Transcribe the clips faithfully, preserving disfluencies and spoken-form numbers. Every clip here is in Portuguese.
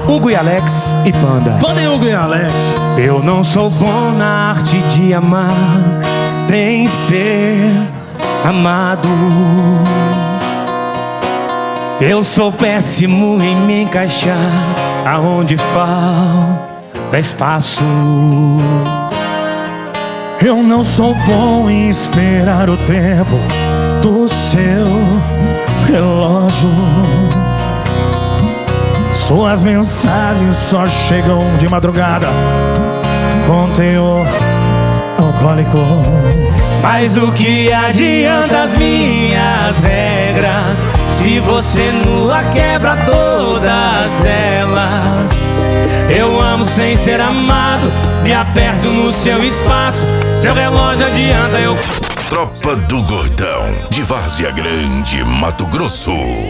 Hugo e Alex e Panda. Panda e Hugo e Alex. Eu não sou bom na arte de amar sem ser amado. Eu sou péssimo em me encaixar aonde falta espaço. Eu não sou bom em esperar o tempo do seu relógio. Suas mensagens só chegam de madrugada com teor alcoólico. Mas o que adianta as minhas regras se você nua quebra todas elas? Eu amo sem ser amado, me aperto no seu espaço. Seu relógio adianta, eu... Tropa do Gordão, de Várzea Grande, Mato Grosso.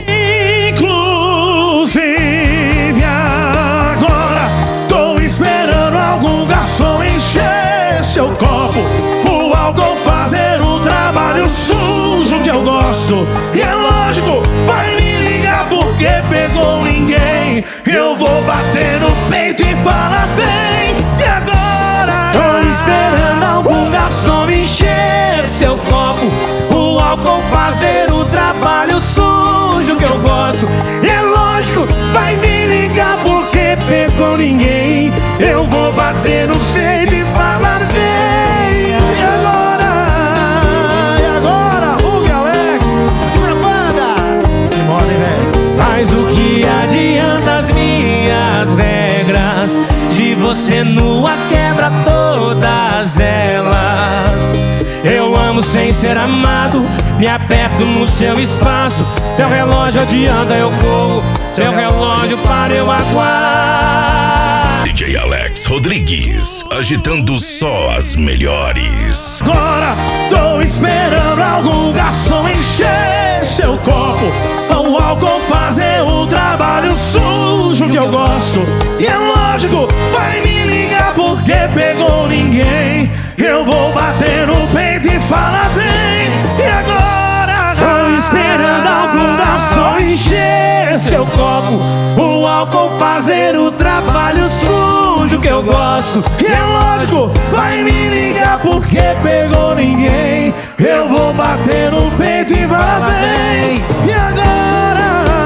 Inclusive agora tô esperando algum garçom encher seu copo, o álcool fazer o trabalho sujo que eu gosto. E é lógico, vai me ligar porque pegou ninguém. Eu vou bater no peito e falar bem. E agora? Tô esperando algum garçom encher seu copo, o álcool fazer o trabalho sujo que eu gosto. E é lógico, vai me ligar porque pegou ninguém. Eu vou bater no peito e falar bem. E agora? E agora? Hugo e Alex na banda. Simbora, velho. Mas o que adianta as minhas regras se você nua quebra todas elas? Eu amo sem ser amado, me aperto no seu espaço. Seu relógio adianta, eu corro. Seu relógio para, eu aguardo. D J Alex Rodrigues, agitando só as melhores. Agora tô esperando algum garçom encher seu copo, o álcool fazer o trabalho sujo que eu gosto. E é lógico, vai me ligar porque pegou ninguém. Eu vou bater no peito e falar bem. E agora? Tô esperando algum garçom encher seu copo, o álcool fazer o trabalho sujo que eu gosto. E é lógico, vai me ligar porque pegou ninguém. Eu vou bater no peito e falar bem. E agora?